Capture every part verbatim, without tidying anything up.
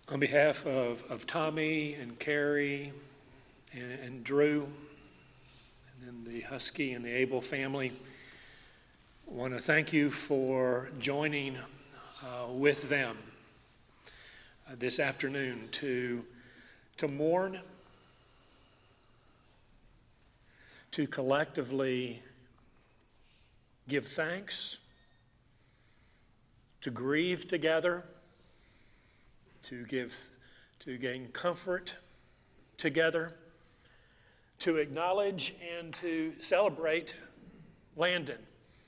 On behalf of, of Tommy and Carrie and, and Drew, and then the Husky and the Abel family, I want to thank you for joining uh, with them uh, this afternoon to, to mourn, to collectively give thanks, to grieve together, to give, to gain comfort together, to acknowledge and to celebrate Landon,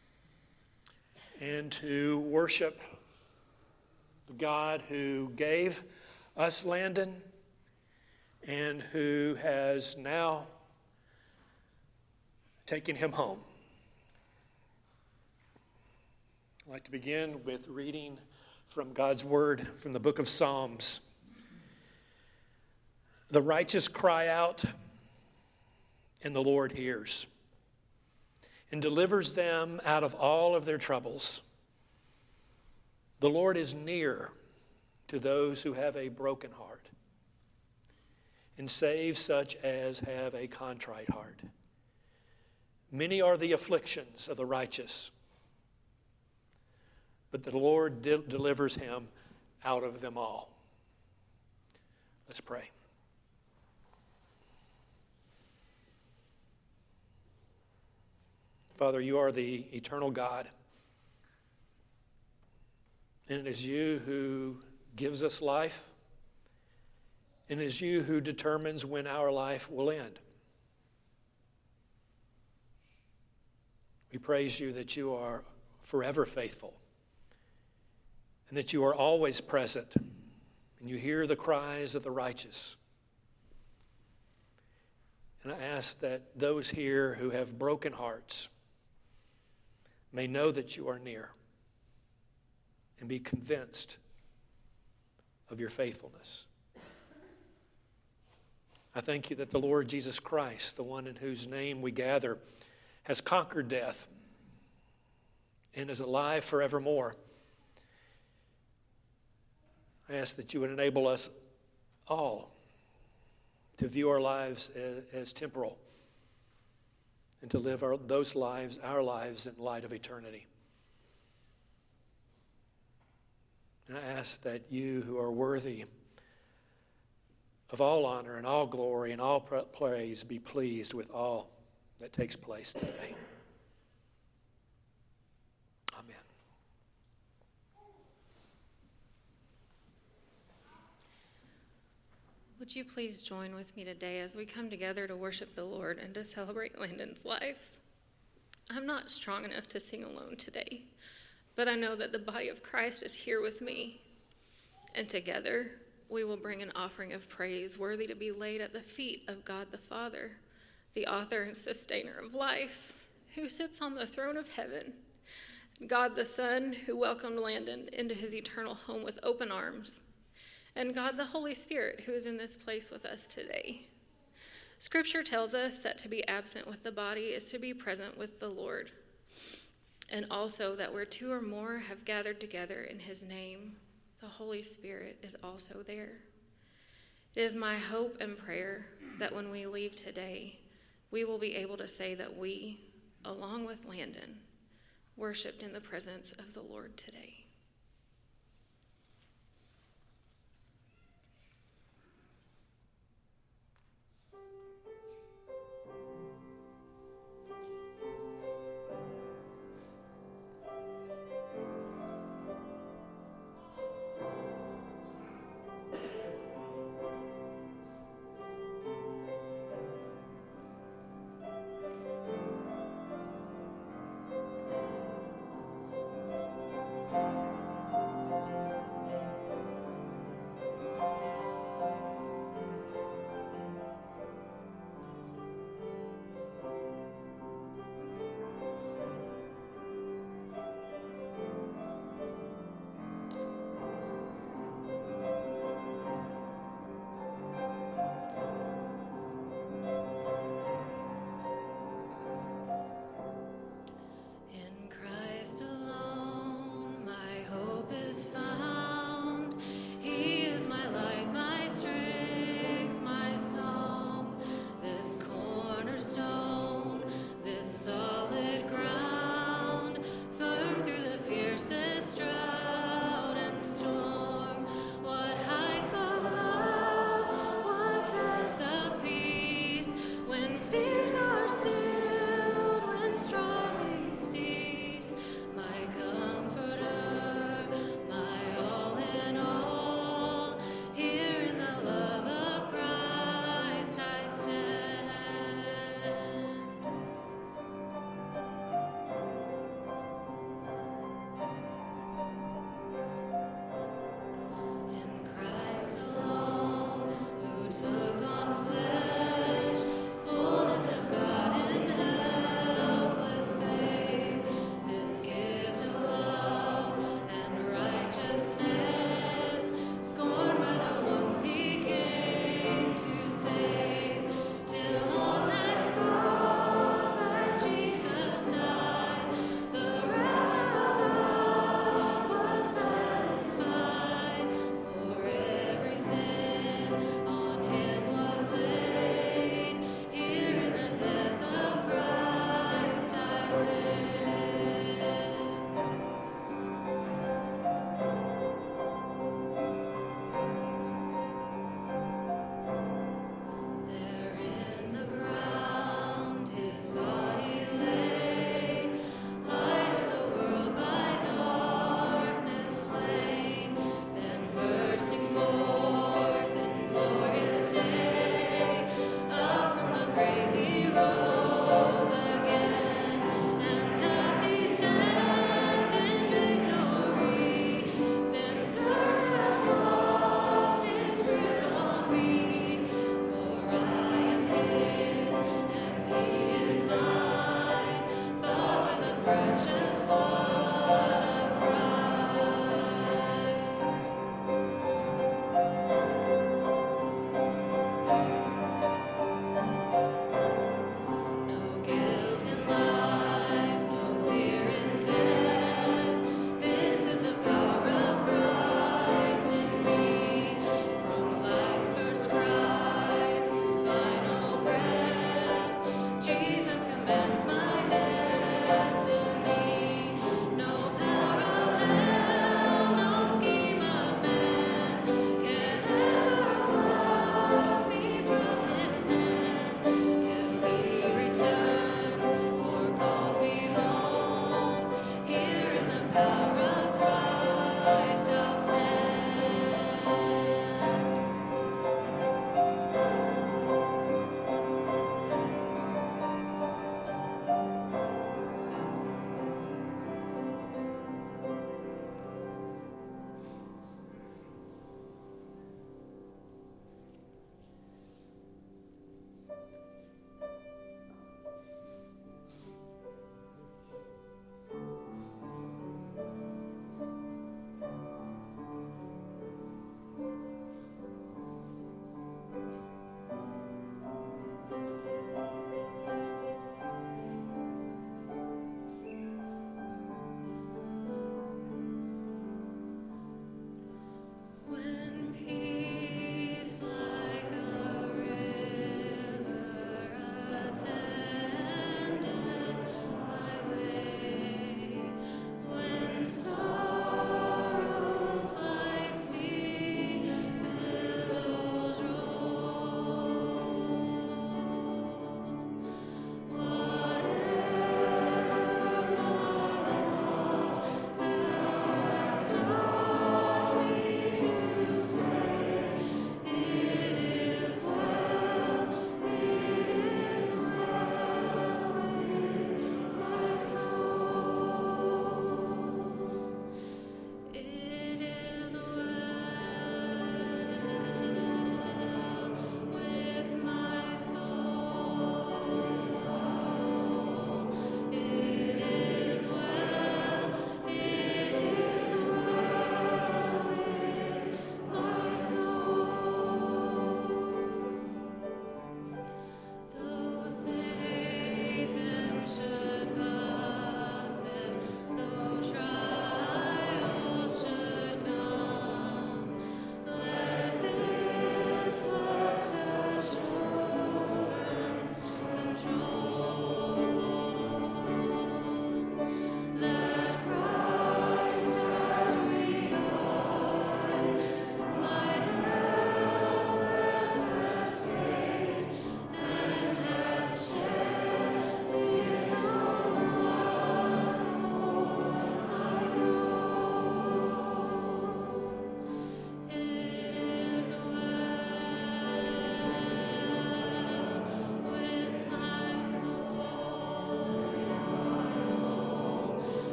and to worship the God who gave us Landon and who has now taken him home. I'd like to begin with reading from God's Word from the book of Psalms. The righteous cry out, and the Lord hears and delivers them out of all of their troubles. The Lord is near to those who have a broken heart and saves such as have a contrite heart. Many are the afflictions of the righteous, but the Lord de- delivers him out of them all. Let's pray. Father, you are the eternal God, and it is you who gives us life, and it is you who determines when our life will end. We praise you that you are forever faithful, and that you are always present, and you hear the cries of the righteous. And I ask that those here who have broken hearts may know that you are near and be convinced of your faithfulness. I thank you that the Lord Jesus Christ, the one in whose name we gather, has conquered death and is alive forevermore. I ask that you would enable us all to view our lives as, as temporal and to live our, those lives, our lives, in light of eternity. And I ask that you who are worthy of all honor and all glory and all praise be pleased with all that takes place today. Amen. Would you please join with me today as we come together to worship the Lord and to celebrate Landon's life? I'm not strong enough to sing alone today, but I know that the body of Christ is here with me, and together we will bring an offering of praise worthy to be laid at the feet of God the Father, the author and sustainer of life, who sits on the throne of heaven, God the Son, who welcomed Landon into his eternal home with open arms, and God the Holy Spirit, who is in this place with us today. Scripture tells us that to be absent with the body is to be present with the Lord, and also that where two or more have gathered together in his name, the Holy Spirit is also there. It is my hope and prayer that when we leave today, we will be able to say that we, along with Landon, worshiped in the presence of the Lord today. Thank you.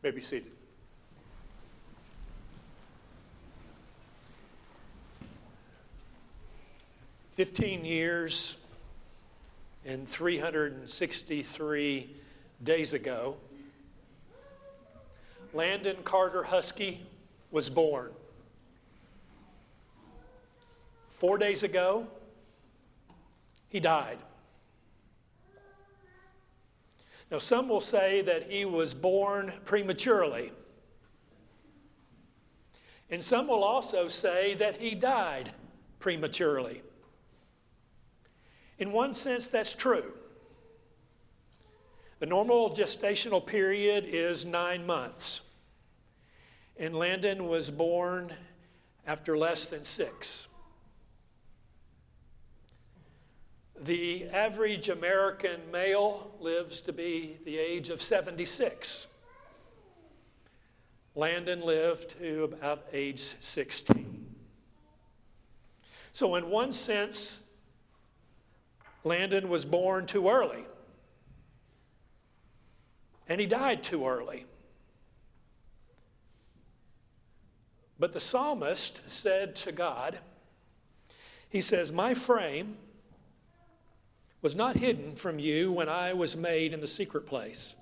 may be seated. Fifteen years and three hundred sixty-three days ago, Landon Carter Husky was born. Four days ago, he died. Now, some will say that he was born prematurely. And some will also say that he died prematurely. In one sense, that's true. The normal gestational period is nine months. And Landon was born after less than six. The average American male lives to be the age of seventy-six. Landon lived to about age sixteen. So in one sense, Landon was born too early. And he died too early. But the psalmist said to God, he says, "My frame was not hidden from you when I was made in the secret place.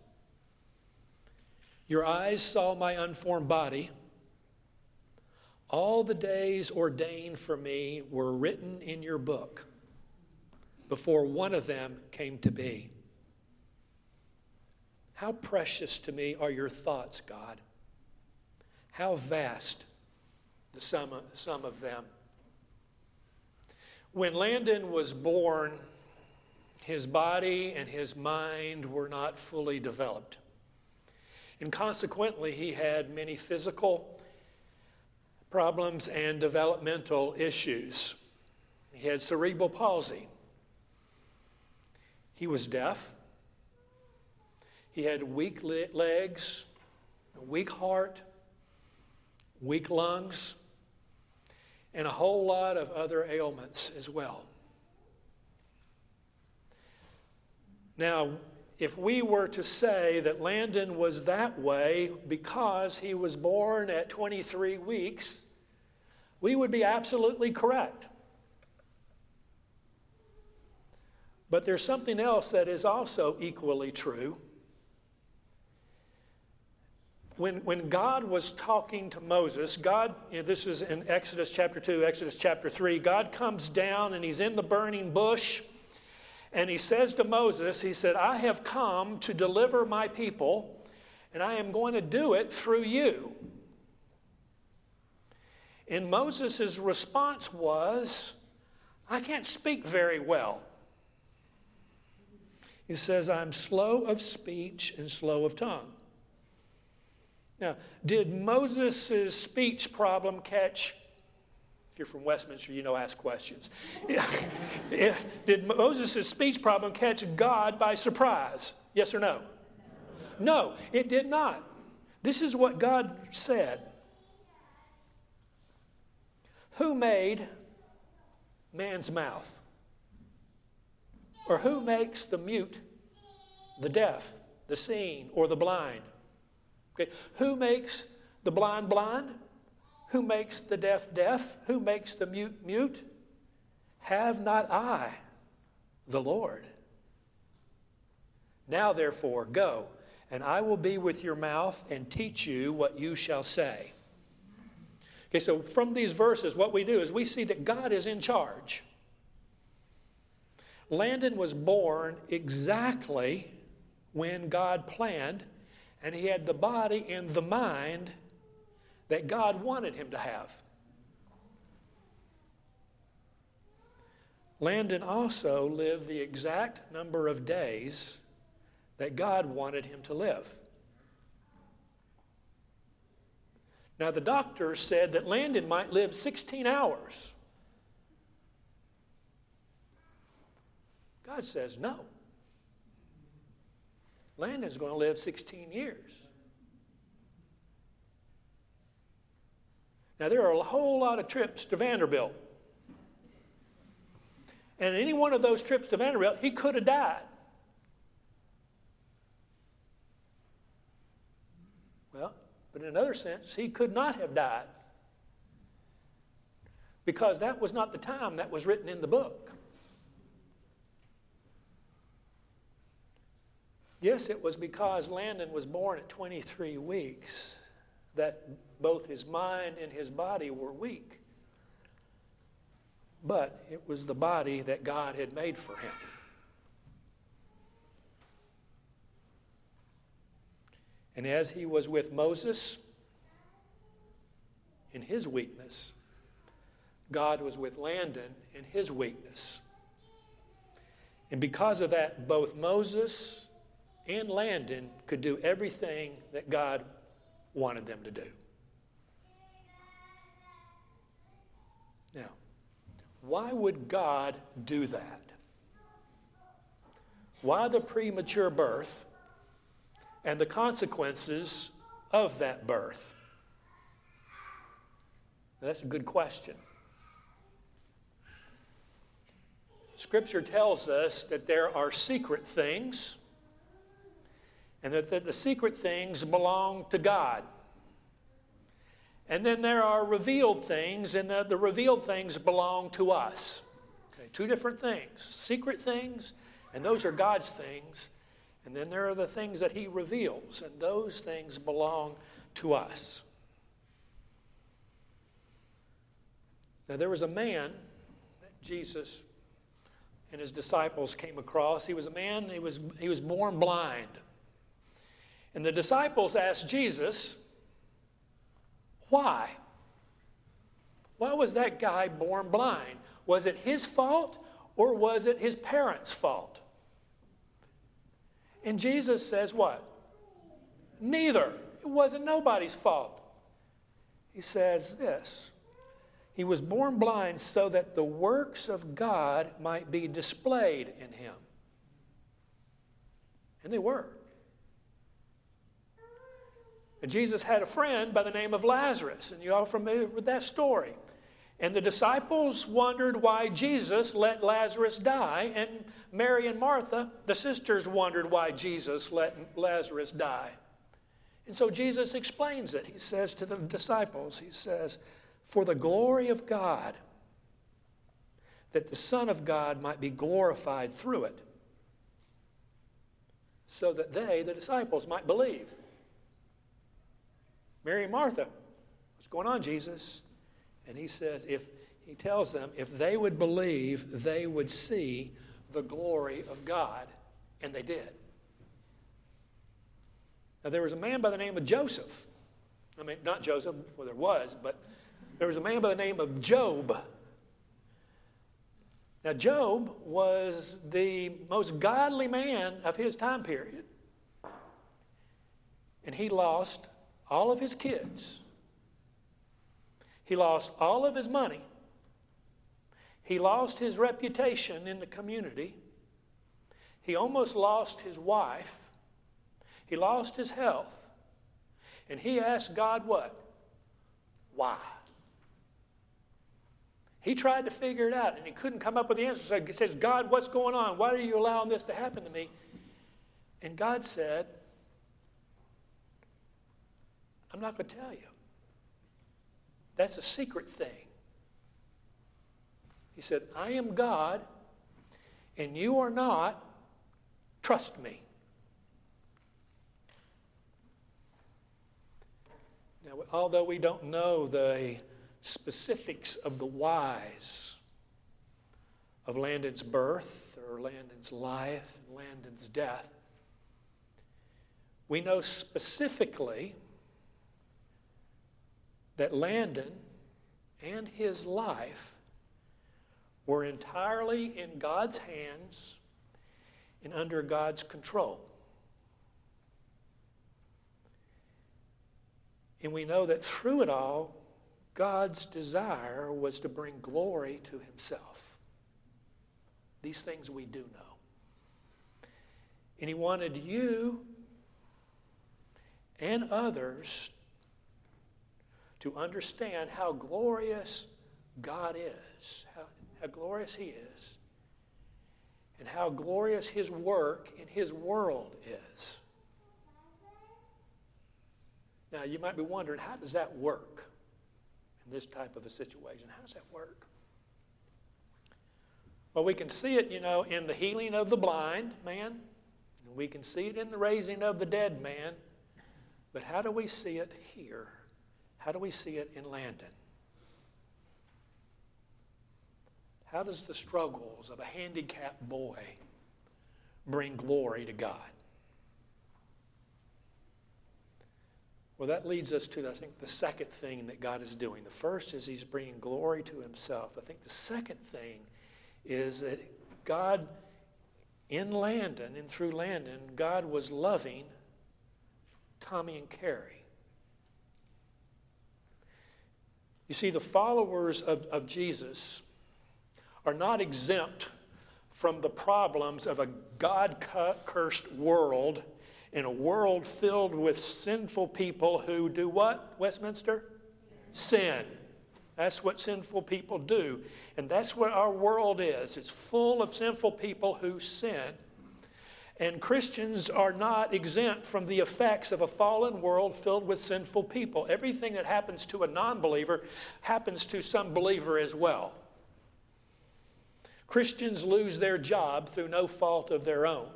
Your eyes saw my unformed body. All the days ordained for me were written in your book before one of them came to be. How precious to me are your thoughts, God. How vast the sum of, sum of them." When Landon was born, his body and his mind were not fully developed. And consequently, he had many physical problems and developmental issues. He had cerebral palsy. He was deaf. He had weak legs, a weak heart, weak lungs, and a whole lot of other ailments as well. Now, if we were to say that Landon was that way because he was born at twenty-three weeks, we would be absolutely correct. But there's something else that is also equally true. When, when God was talking to Moses, God, this is in Exodus chapter two, Exodus chapter three, God comes down and he's in the burning bush. And he says to Moses, he said, "I have come to deliver my people, and I am going to do it through you." And Moses' response was, "I can't speak very well." He says, "I'm slow of speech and slow of tongue." Now, did Moses' speech problem catch? If you're from Westminster, you know, ask questions. Did Moses' speech problem catch God by surprise? Yes or no? No, it did not. This is what God said. "Who made man's mouth? Or who makes the mute, the deaf, the seeing, or the blind? Okay. Who makes the blind blind? Who makes the deaf deaf? Who makes the mute mute? Have not I, the Lord? Now therefore, go, and I will be with your mouth and teach you what you shall say." Okay, so from these verses, what we do is we see that God is in charge. Landon was born exactly when God planned, and he had the body and the mind that God wanted him to have. Landon also lived the exact number of days that God wanted him to live. Now, the doctor said that Landon might live sixteen hours. God says no. Landon's going to live sixteen years. Now, there are a whole lot of trips to Vanderbilt. And any one of those trips to Vanderbilt, he could have died. Well, but in another sense, he could not have died, because that was not the time that was written in the book. Yes, it was because Landon was born at twenty-three weeks that both his mind and his body were weak. But it was the body that God had made for him. And as he was with Moses in his weakness, God was with Landon in his weakness. And because of that, both Moses and Landon could do everything that God wanted them to do. Now, why would God do that? Why the premature birth and the consequences of that birth? That's a good question. Scripture tells us that there are secret things, and that, that the secret things belong to God. And then there are revealed things, and the, the revealed things belong to us. Okay, two different things. Secret things, and those are God's things. And then there are the things that he reveals, and those things belong to us. Now, there was a man that Jesus and his disciples came across. He was a man, he was, he was born blind. And the disciples asked Jesus, why? Why was that guy born blind? Was it his fault, or was it his parents' fault? And Jesus says what? Neither. It wasn't nobody's fault. He says this: he was born blind so that the works of God might be displayed in him. And they were. And Jesus had a friend by the name of Lazarus, and you're all familiar with that story. And the disciples wondered why Jesus let Lazarus die, and Mary and Martha, the sisters, wondered why Jesus let Lazarus die. And so Jesus explains it. He says to the disciples, he says, for the glory of God, that the Son of God might be glorified through it, so that they, the disciples, might believe. Mary and Martha, what's going on, Jesus? And he says, if he tells them, if they would believe, they would see the glory of God. And they did. Now, there was a man by the name of Joseph. I mean, not Joseph, well, there was, but there was a man by the name of Job. Now, Job was the most godly man of his time period. And he lost all of his kids. He lost all of his money. He lost his reputation in the community. He almost lost his wife. He lost his health. And he asked God what? Why? He tried to figure it out, and he couldn't come up with the answer. He says, God, what's going on? Why are you allowing this to happen to me? And God said, I'm not going to tell you. That's a secret thing. He said, I am God, and you are not. Trust me. Now, although we don't know the specifics of the whys of Landon's birth or Landon's life and Landon's death, we know specifically that Landon and his life were entirely in God's hands and under God's control. And we know that through it all, God's desire was to bring glory to himself. These things we do know. And he wanted you and others to understand how glorious God is, how, how glorious he is, and how glorious his work in his world is. Now, Now, you might be wondering, how does that work in this type of a situation? How does that work? Well, we can see it, you know, in the healing of the blind man. We can see it in the raising of the dead man. But how do we see it here? How do we see it in Landon? How does the struggles of a handicapped boy bring glory to God? Well, that leads us to, I think, the second thing that God is doing. The first is he's bringing glory to himself. I think the second thing is that God, in Landon and through Landon, God was loving Tommy and Carrie. You see, the followers of, of Jesus are not exempt from the problems of a God-cursed world, in a world filled with sinful people who do what, Westminster? Sin. That's what sinful people do. And that's what our world is. It's full of sinful people who sin. And Christians are not exempt from the effects of a fallen world filled with sinful people. Everything that happens to a non-believer happens to some believer as well. Christians lose their job through no fault of their own.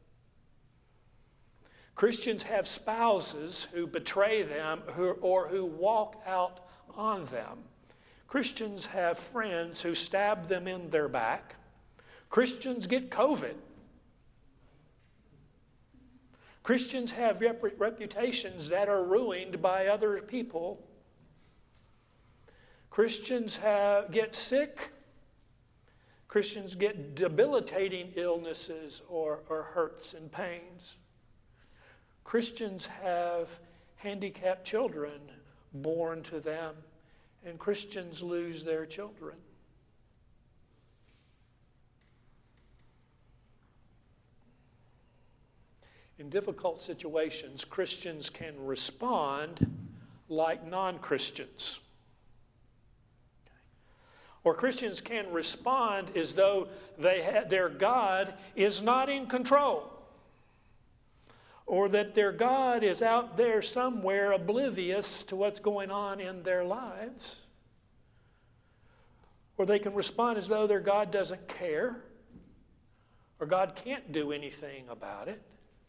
Christians have spouses who betray them who, or who walk out on them. Christians have friends who stab them in their back. Christians get COVID. Christians have rep- reputations that are ruined by other people. Christians have, get sick. Christians get debilitating illnesses or, or hurts and pains. Christians have handicapped children born to them, and Christians lose their children. In difficult situations, Christians can respond like non-Christians. Or Christians can respond as though they ha- their God is not in control. Or that their God is out there somewhere oblivious to what's going on in their lives. Or they can respond as though their God doesn't care. Or God can't do anything about it.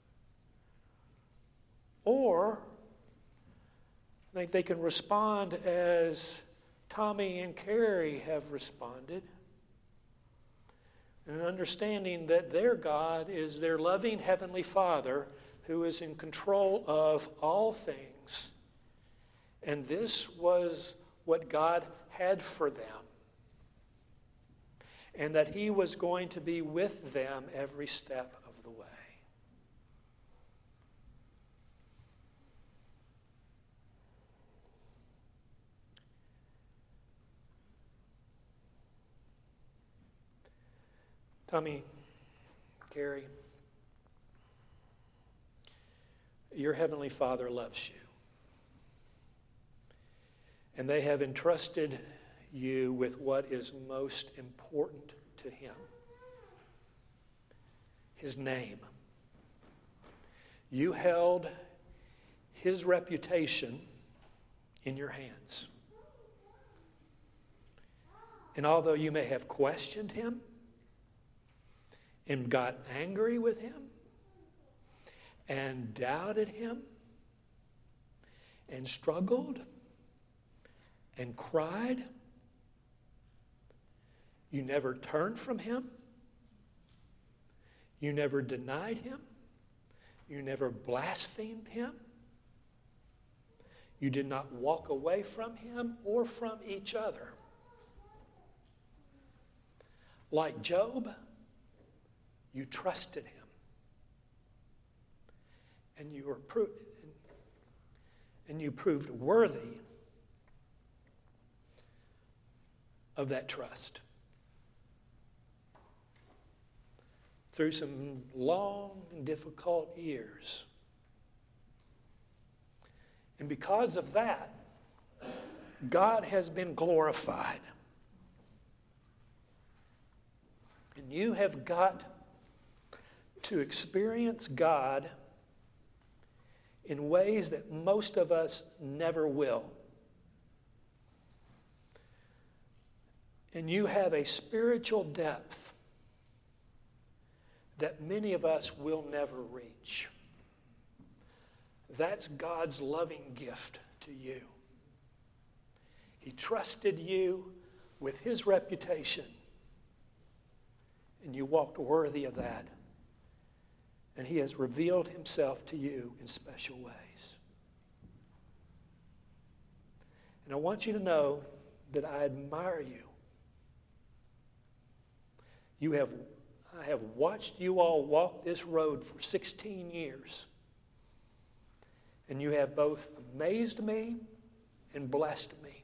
Or I think they can respond as Tommy and Carrie have responded, and understanding that their God is their loving Heavenly Father who is in control of all things. And this was what God had for them. And that He was going to be with them every step of the way. Tommy, Carrie, your Heavenly Father loves you. And they have entrusted you with what is most important to Him. His name. You held His reputation in your hands. And although you may have questioned Him, and got angry with Him, and doubted Him, and struggled, and cried, you never turned from Him. You never denied Him. You never blasphemed Him. You did not walk away from Him or from each other. Like Job, you trusted Him, and you were pro- and you proved worthy of that trust through some long and difficult years. And because of that, God has been glorified. And you have got to experience God in ways that most of us never will. And you have a spiritual depth that many of us will never reach. That's God's loving gift to you. He trusted you with His reputation, and you walked worthy of that. And He has revealed Himself to you in special ways. And I want you to know that I admire you. You have, I have watched you all walk this road for sixteen years. And you have both amazed me and blessed me.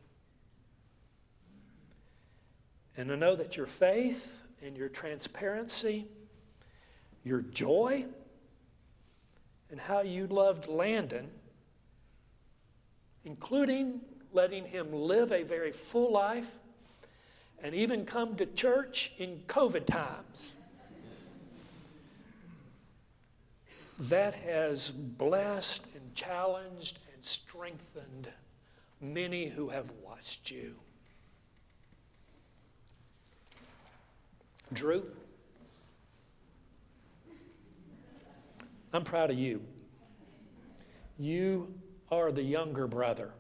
And I know that your faith and your transparency, your joy, and how you loved Landon, including letting him live a very full life and even come to church in COVID times. That has blessed and challenged and strengthened many who have watched you. Drew, I'm proud of you. You are the younger brother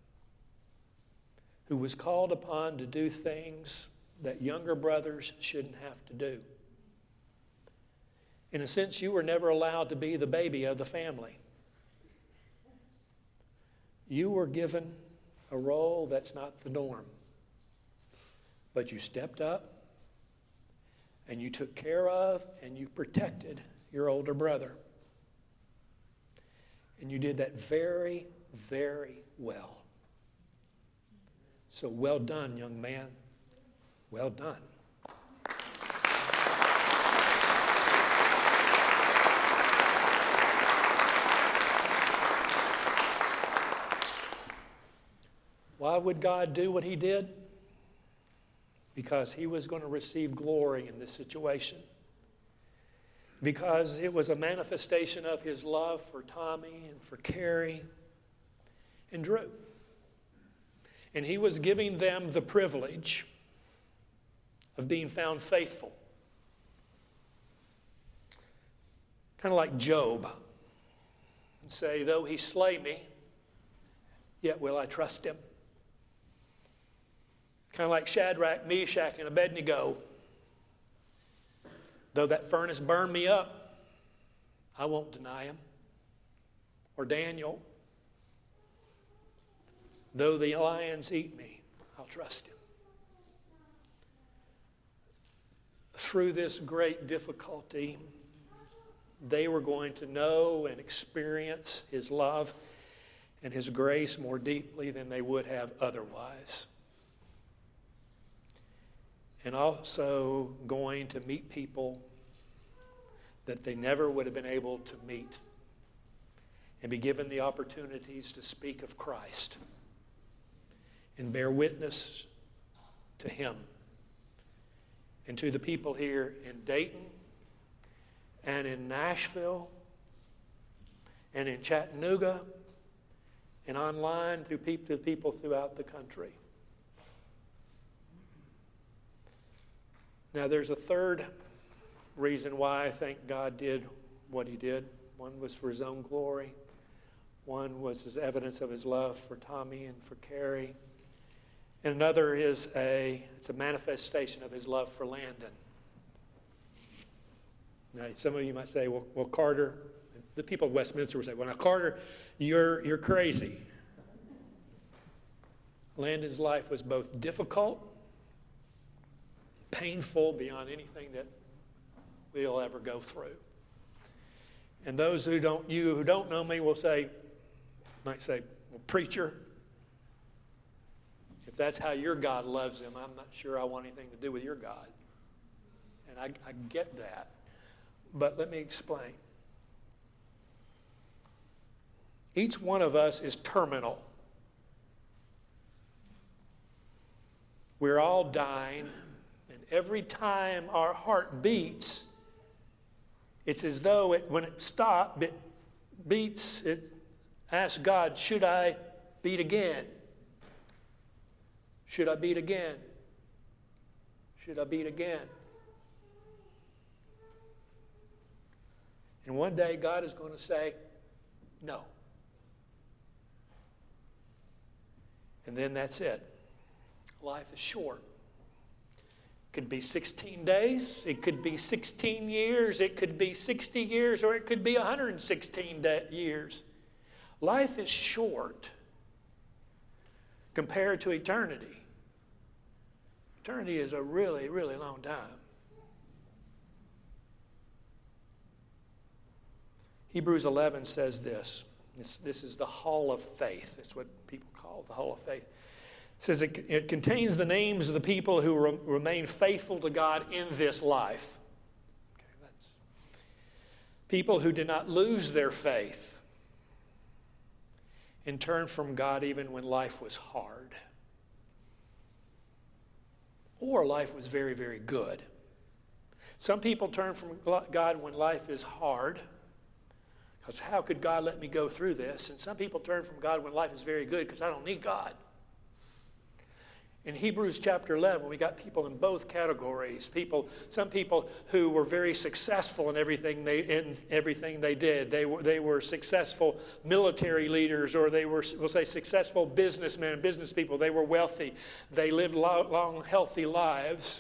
who was called upon to do things that younger brothers shouldn't have to do. In a sense, you were never allowed to be the baby of the family. You were given a role that's not the norm. But you stepped up, and you took care of, and you protected your older brother. And you did that very, very well. So well done, young man. Well done. Why would God do what He did? Because He was going to receive glory in this situation. Because it was a manifestation of His love for Tommy and for Carrie and Drew. And He was giving them the privilege of being found faithful. Kind of like Job. And say, though He slay me, yet will I trust Him. Kind of like Shadrach, Meshach, and Abednego. Though that furnace burn me up, I won't deny Him. Or Daniel. Though the lions eat me, I'll trust Him. Through this great difficulty, they were going to know and experience His love and His grace more deeply than they would have otherwise. And also going to meet people that they never would have been able to meet and be given the opportunities to speak of Christ and bear witness to Him. And to the people here in Dayton and in Nashville and in Chattanooga and online through people, to people throughout the country. Now, there's a third reason why I think God did what He did. One was for His own glory. One was as evidence of His love for Tommy and for Carrie. And another is a, it's a manifestation of His love for Landon. Now, some of you might say, well, well Carter, the people of Westminster would say, well, now, Carter, you're, you're crazy. Landon's life was both difficult, painful beyond anything that we'll ever go through. And those who don't, you who don't know me will say, might say, well, preacher, if that's how your God loves him, I'm not sure I want anything to do with your God. And I, I get that. But let me explain. Each one of us is terminal. We're all dying. And every time our heart beats, it's as though it, when it stops, it beats, it Ask God, should I beat again? Should I beat again? Should I beat again? And one day God is going to say, no. And then that's it. Life is short. It could be sixteen days. It could be sixteen years. It could be sixty years. Or it could be one hundred sixteen years. Life is short compared to eternity. Eternity is a really, really long time. Hebrews eleven says this. This, this is the hall of faith. That's what people call it, the hall of faith. It says it, it contains the names of the people who re, remain faithful to God in this life. Okay, that's people who did not lose their faith and turned from God even when life was hard. Or life was very, very good. Some people turn from God when life is hard. Because how could God let me go through this? And some people turn from God when life is very good because I don't need God. In Hebrews chapter eleven, we got people in both categories. People, some people who were very successful in everything they in everything they did. They were they were successful military leaders, or they were, we'll say, successful businessmen and business people. They were wealthy. They lived long, long healthy lives.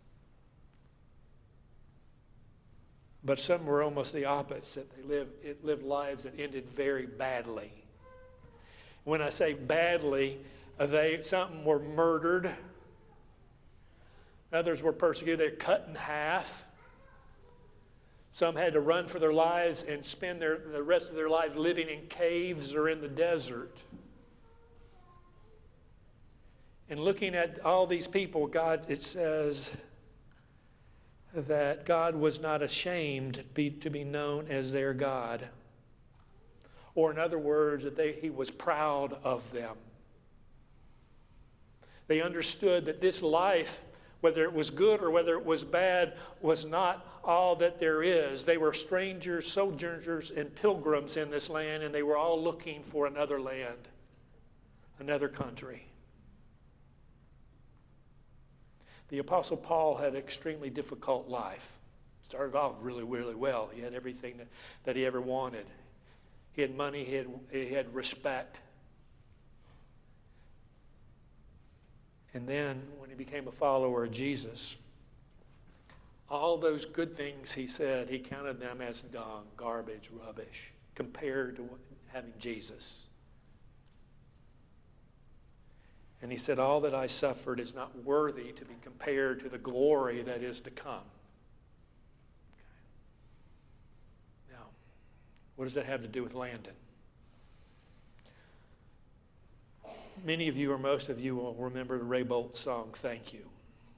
But some were almost the opposite. They lived, it lived lives that ended very badly. When I say badly, they some were murdered. Others were persecuted. They were cut in half. Some had to run for their lives and spend their, the rest of their lives living in caves or in the desert. And looking at all these people, God, it says that God was not ashamed to be, to be known as their God. Or in other words, that they, he was proud of them. They understood that this life, whether it was good or whether it was bad, was not all that there is. They were strangers, sojourners, and pilgrims in this land, and they were all looking for another land, another country. The Apostle Paul had an extremely difficult life. Started off really, really well. He had everything that, that he ever wanted. He had money, he had, he had respect. And then when he became a follower of Jesus, all those good things he said, he counted them as dung, garbage, rubbish, compared to having Jesus. And he said, all that I suffered is not worthy to be compared to the glory that is to come. Okay. Now, what does that have to do with Landon? Many of you, or most of you, will remember the Ray Boltz song, Thank You.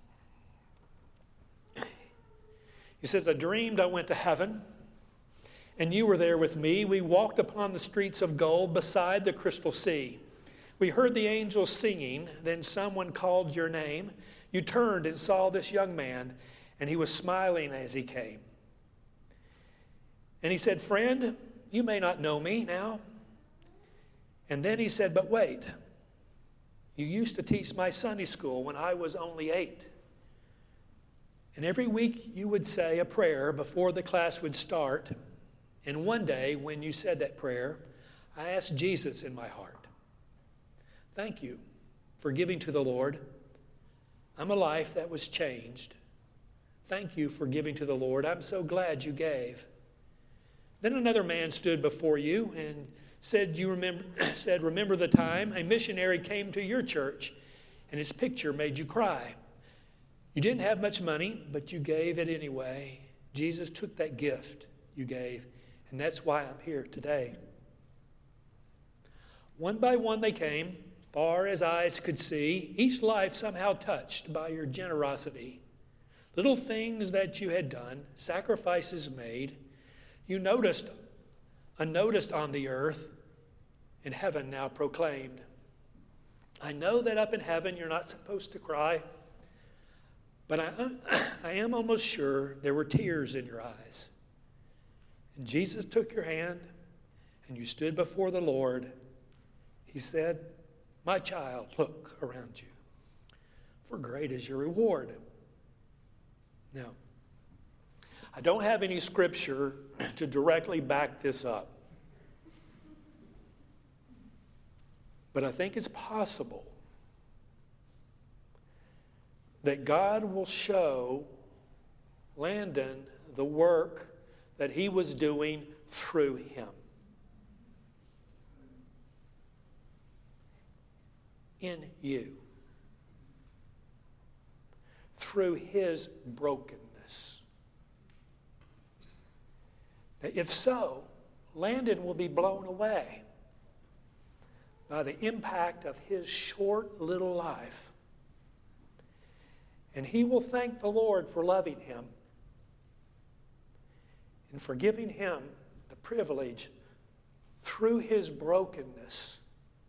He says, I dreamed I went to heaven, and you were there with me. We walked upon the streets of gold beside the crystal sea. We heard the angels singing, then someone called your name. You turned and saw this young man, and he was smiling as he came. And he said, friend, you may not know me now. And then he said, but wait, you used to teach my Sunday school when I was only eight. And every week you would say a prayer before the class would start. And one day when you said that prayer, I asked Jesus in my heart, thank you for giving to the Lord. I'm a life that was changed. Thank you for giving to the Lord. I'm so glad you gave. Then another man stood before you and said, "You remember?" said, remember the time a missionary came to your church and his picture made you cry. You didn't have much money, but you gave it anyway. Jesus took that gift you gave, and that's why I'm here today. One by one they came, far as eyes could see, each life somehow touched by your generosity. Little things that you had done, sacrifices made, you noticed, unnoticed on the earth, and heaven now proclaimed. I know that up in heaven you're not supposed to cry, but I, I am almost sure there were tears in your eyes. And Jesus took your hand and you stood before the Lord, he said, "My child, look around you, for great is your reward." Now, I don't have any scripture to directly back this up, but I think it's possible that God will show Landon the work that he was doing through him. In you. Through his brokenness. Now, if so, Landon will be blown away by the impact of his short little life. And he will thank the Lord for loving him and for giving him the privilege through his brokenness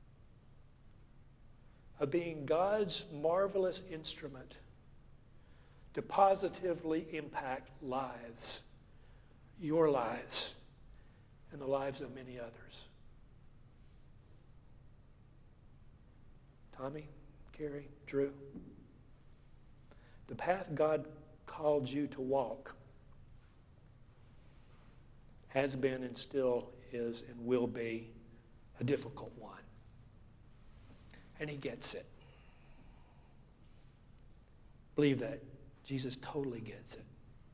of being God's marvelous instrument to positively impact lives, your lives, and the lives of many others. Tommy, Carrie, Drew, the path God called you to walk has been and still is and will be a difficult one. And he gets it. Believe that. Jesus totally gets it.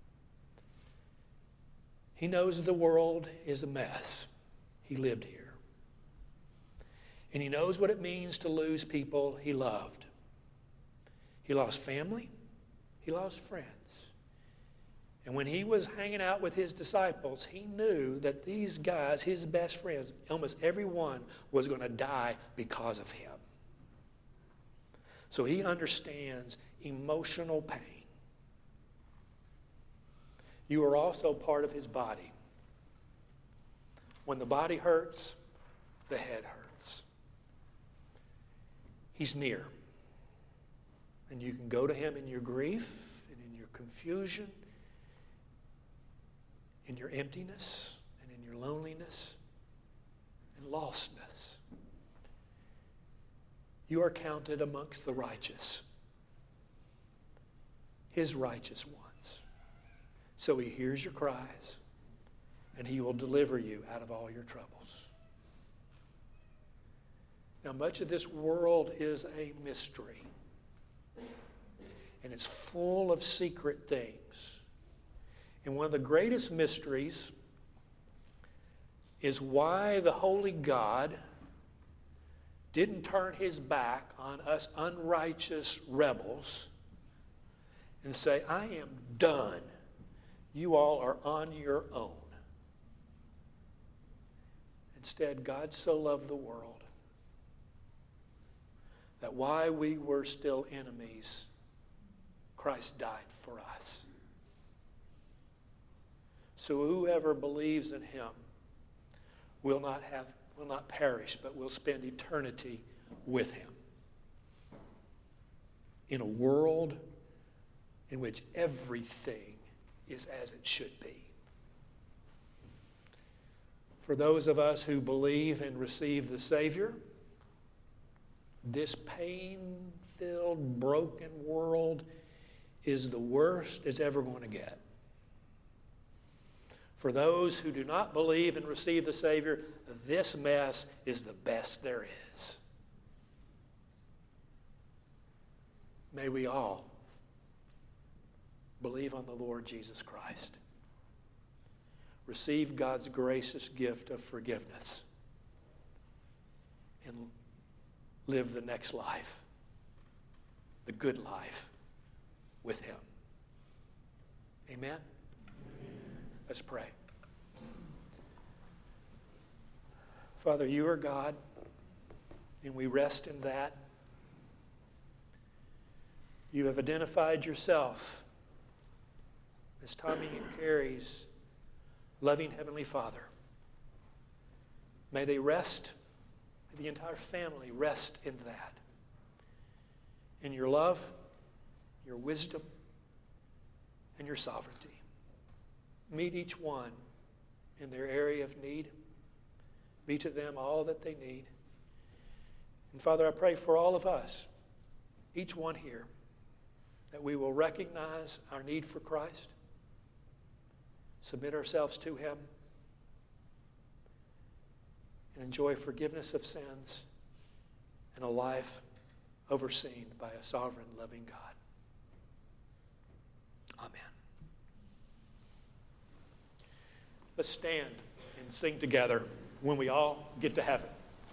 He knows the world is a mess. He lived here. And he knows what it means to lose people he loved. He lost family. He lost friends. And when he was hanging out with his disciples, he knew that these guys, his best friends, almost everyone was going to die because of him. So he understands emotional pain. You are also part of his body. When the body hurts, the head hurts. He's near. And you can go to him in your grief and in your confusion, in your emptiness and in your loneliness and lostness. You are counted amongst the righteous, his righteous ones. So he hears your cries, and he will deliver you out of all your troubles. Now, much of this world is a mystery, and it's full of secret things. And one of the greatest mysteries is why the holy God didn't turn his back on us unrighteous rebels and say, "I am done. You all are on your own." Instead, God so loved the world that while we were still enemies, Christ died for us. So whoever believes in him will not have, will not perish, but will spend eternity with him. In a world in which everything is as it should be. For those of us who believe and receive the Savior, this pain-filled, broken world is the worst it's ever going to get. For those who do not believe and receive the Savior, this mess is the best there is. May we all believe on the Lord Jesus Christ. Receive God's gracious gift of forgiveness and live the next life, the good life, with him. Amen? Amen. Let's pray. Father, you are God, and we rest in that. You have identified yourself as Tommy and Carrie's loving Heavenly Father. May they rest, may the entire family rest in that. In your love, your wisdom, and your sovereignty. Meet each one in their area of need. Be to them all that they need. And Father, I pray for all of us, each one here, that we will recognize our need for Christ, submit ourselves to Him, and enjoy forgiveness of sins and a life overseen by a sovereign, loving God. Amen. Let's stand and sing together when we all get to heaven.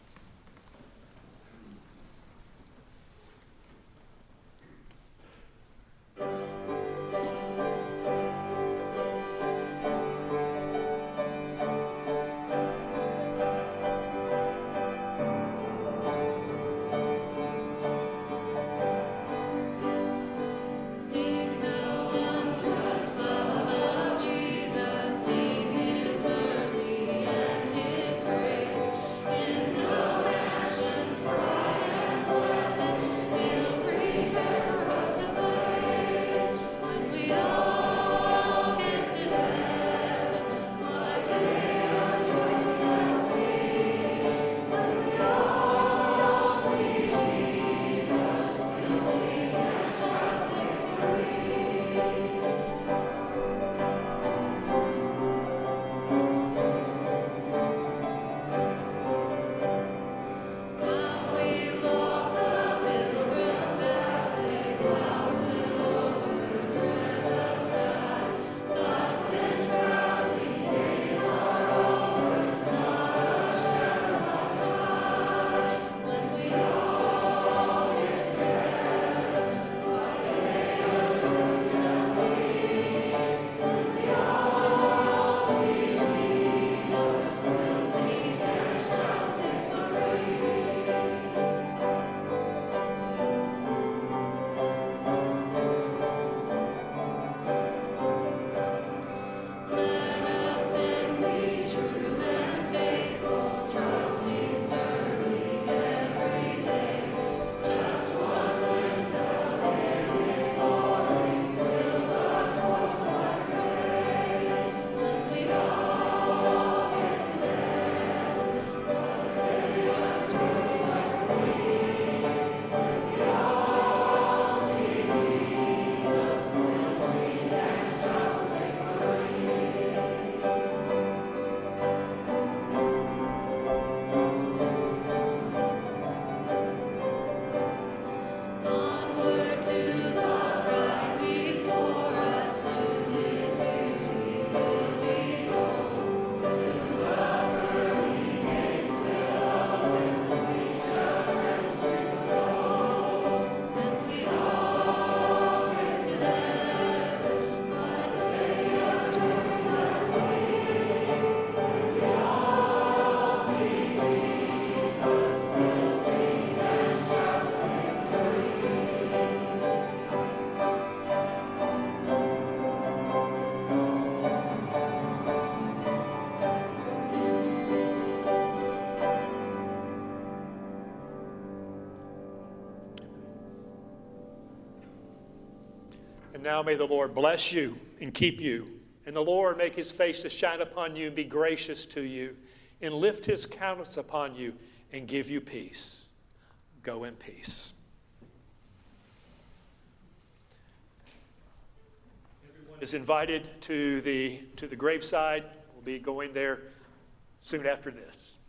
And now may the Lord bless you and keep you. And the Lord make His face to shine upon you and be gracious to you, and lift His countenance upon you and give you peace. Go in peace. Everyone is invited to the, to the graveside. We'll be going there soon after this.